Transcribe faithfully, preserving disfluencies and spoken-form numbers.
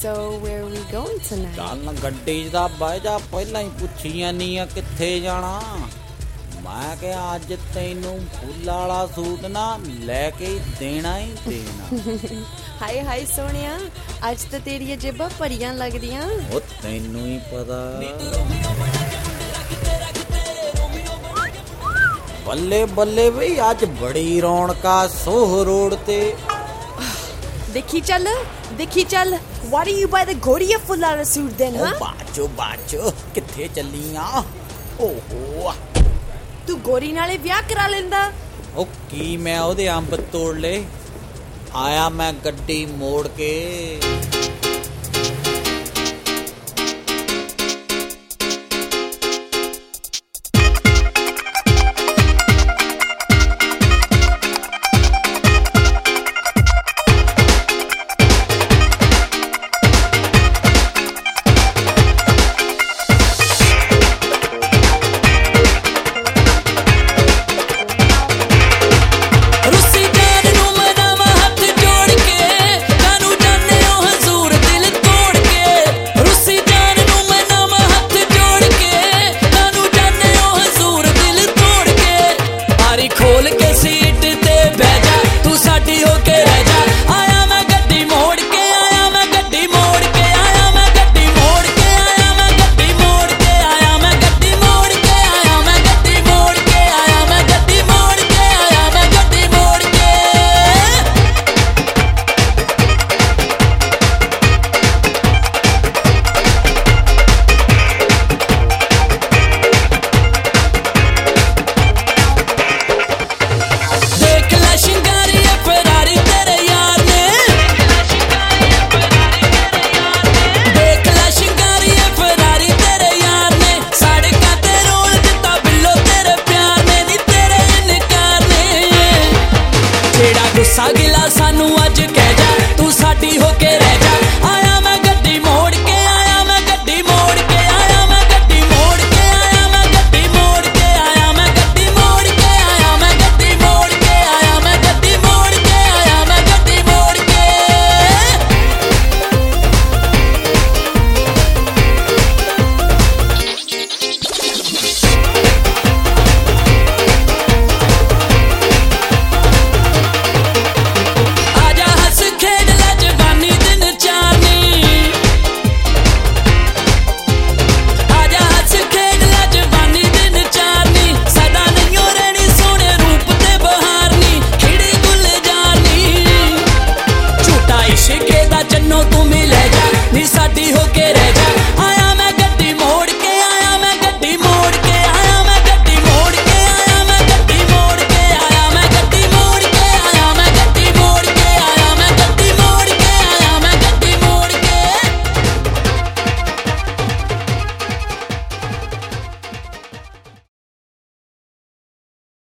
So where are we going tonight? ਚੱਲ ਗੱਡੀ 'ਚ ਤਾਂ ਬਹਿ ਜਾ, ਪਹਿਲਾਂ ਹੀ ਪੁੱਛੀ ਜਾਨੀ ਆ ਕਿੱਥੇ ਜਾਣਾ। ਮੈਂ ਕਿਹਾ ਅੱਜ ਤੈਨੂੰ ਫੁੱਲਾਂ ਵਾਲਾ ਸੂਟ ਨਾ ਲੈ ਕੇ ਹੀ ਦੇਣਾ ਹੀ ਦੇਣਾ। ਹਾਏ ਹਾਏ ਸੋਹਣਿਆ, ਅੱਜ ਤਾਂ ਤੇਰੀਆਂ ਜੇਬਾਂ ਭਰੀਆਂ ਲੱਗਦੀਆਂ। ਉਹ ਤੈਨੂੰ ਹੀ ਪਤਾ। ਬੱਲੇ ਬੱਲੇ ਬਈ, ਅੱਜ ਬੜੀ ਰੌਣਕਾ ਸੋਹ ਰੋਡ ਤੇ। ਦੇਖੀ ਚੱਲ ਦੇਖੀ ਚੱਲ। Why do you buy the ਗੋਰੀਆ ਫੁੱਲਾਂ ਵਾਲਾ ਸੂਟ then, huh? ਬਾਚੋ ਬਾਚੋ, ਕਿੱਥੇ ਚੱਲੀ ਆ? ਓਹੋ, ਤੂੰ ਗੋਰੀ ਨਾਲੇ ਵਿਆਹ ਕਰਾ ਲੈਂਦਾ। ਉਹ ਕੀ ਮੈਂ ਉਹਦੇ ਅੰਬ ਤੋੜ ਲਏ? ਆਇਆ ਮੈਂ ਗੱਡੀ ਮੋੜ ਕੇ। ਗੁੱਸਾ ਗਿਲਾ ਸਾਨੂੰ ਅੱਜ ਕਹਿ ਜਾ, ਤੂੰ ਸਾਡੀ ਹੋ ਕੇ ਰਹਿ ਜਾ।